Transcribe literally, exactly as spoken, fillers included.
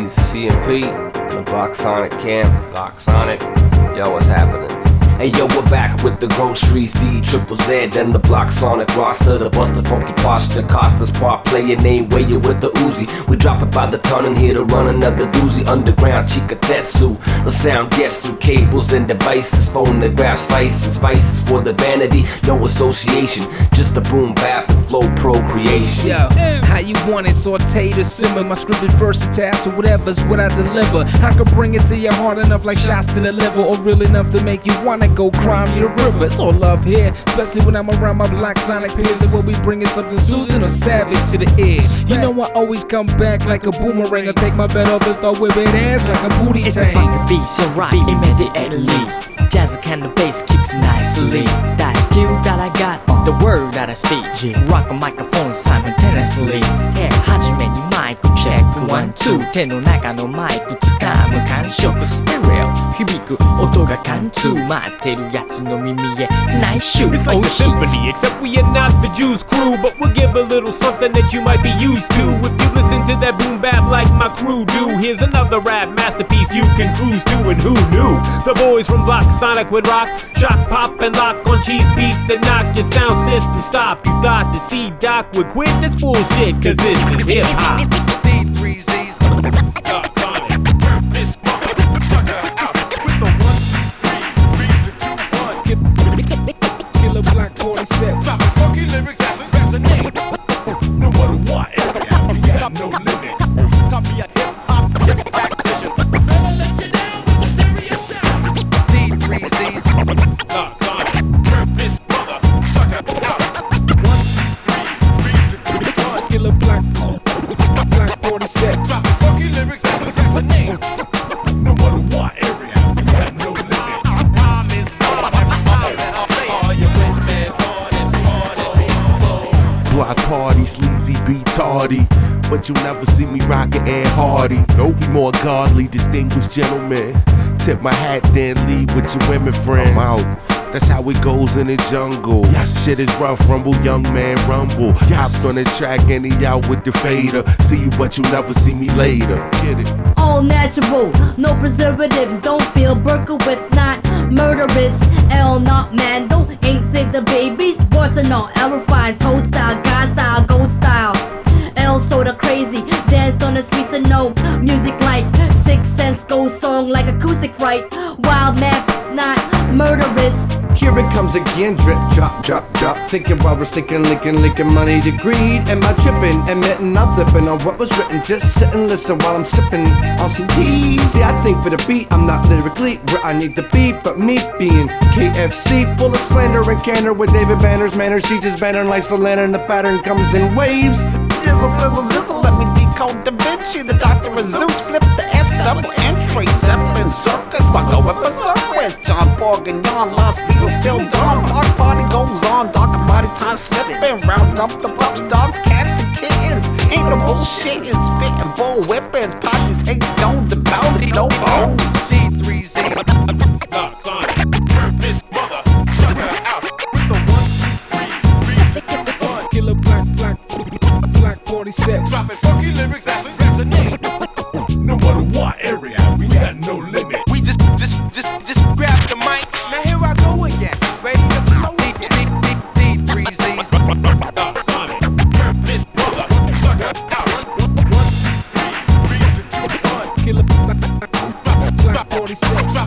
Easy C and P, the Block Sonic camp, Block Sonic. Yo, what's happening? Hey yo, we're back with the groceries, D, Triple Z, then the Block Sonic roster, the Buster Funky posture, Costa's part, player name, way you with the Uzi. We drop it by the ton and here to run another doozy. Underground Chikatetsu, the sound gets through cables and devices, phonograph slices, vices for the vanity, no association, just the boom bap and flow procreation. Yo, how you want it, sauteed or simmer? My script is versatile, so whatever's what I deliver. I can bring it to your heart enough like shots to the liver, or real enough to make you wanna go crime you the river. It's all love here, especially when I'm around my Black Sonic peers. And we'll be bringing something Susan or Savage to the ears. You know I always come back like a boomerang. I take my bet off and start whipping ass like a booty It's tank. a funky beat, so right immediately. Jazz kind of bass kicks nicely. That skill that I got, the word that I speak. Rock a microphone simultaneously. 手始めにマイクチェックワンツー。手の中のマイク掴む感触ステレオ。響く音が貫通。待ってるやつの耳へ内緒。 It's like a symphony, except we are not the Juice Crew, but we'll give a little something that you might be used to. If you listen to that boom bap like my crew do, here's another rap masterpiece you can cruise to. And who knew? The boys from Block Sonic would rock, shock, pop, and lock on cheese beats that knock your sound system stop. You thought the C-Doc would quit? That's bullshit, cause this is hip-hop. D three Z's. Block Sonic, this motherfucker out with the one, three, three, two, one. Killer Black forty-six. Dropping funky lyrics as we resonate. No matter what area, we got no limit. Copy a hip-hop practitioner. Never let you down with the serious sound. D three Z's. Block Sonic, this motherfucker out. One, three, three, two, one. Killer Black, Black forty-six. Dropping funky lyrics as we resonate. No matter what area, we got no limit. Rhyme is born every time that I say it. Are you with me? Block party, sleazy, be tardy. But you'll never see me rockin' Ed Hardy. Nope, be more godly, distinguished gentlemen. Tip my hat, then leave with your women friends. I'm out. That's how it goes in the jungle. Yes. Shit is rough, rumble, young man, rumble. Yes. Hopped on the track and he out with the fader. See you, but you'll never see me later. Get it? All natural, no preservatives. Don't feel Berkowitz, not murderous. L not Mando, ain't save the babies. Words are not L refined, code style, God style, gold style. L sorta crazy, dance on the streets of no music like Six Sense, go song like acoustic fright. Wild man, not murderous. Here it comes again, drip, drop, drop, drop. Thinking while we're sticking, licking, licking money to greed. Am I tripping? Admitting I'm flipping on what was written. Just sit and listen while I'm sipping on some tea. See, I think for the beat, I'm not lyrically where I need to be. But me being K F C, full of slander and candor with David Banner's manners. She just banner like the lantern, the pattern comes in waves. Jizzle, thizzle, zizzle, let me decode Da Vinci. The Doctor of Zeus, flip the S, double entry. Zeppelin circus, I go with berserk with John Borg and Jan, Lost Beatles till dawn. Block party goes on, dark and mighty time slipping. Round up the pups, dogs, cats, and kittens. Ain't no bullshit, and spitting bull whippings. Posses hate stones and bounties, no bones. D three Z's. Block Sonic, this motherfucker out with the one, three, three, two, one. Killer Black, Black, Black forty-six. Dropping funky lyrics as we resonate. No matter what area, we got no limit. We just, just, just, just grab the mic. Now here I go again. Ready to flow again. D three Z's. Block Sonic, this motherfucker out. One, three, three, two, one. Killer Black, Black forty-six.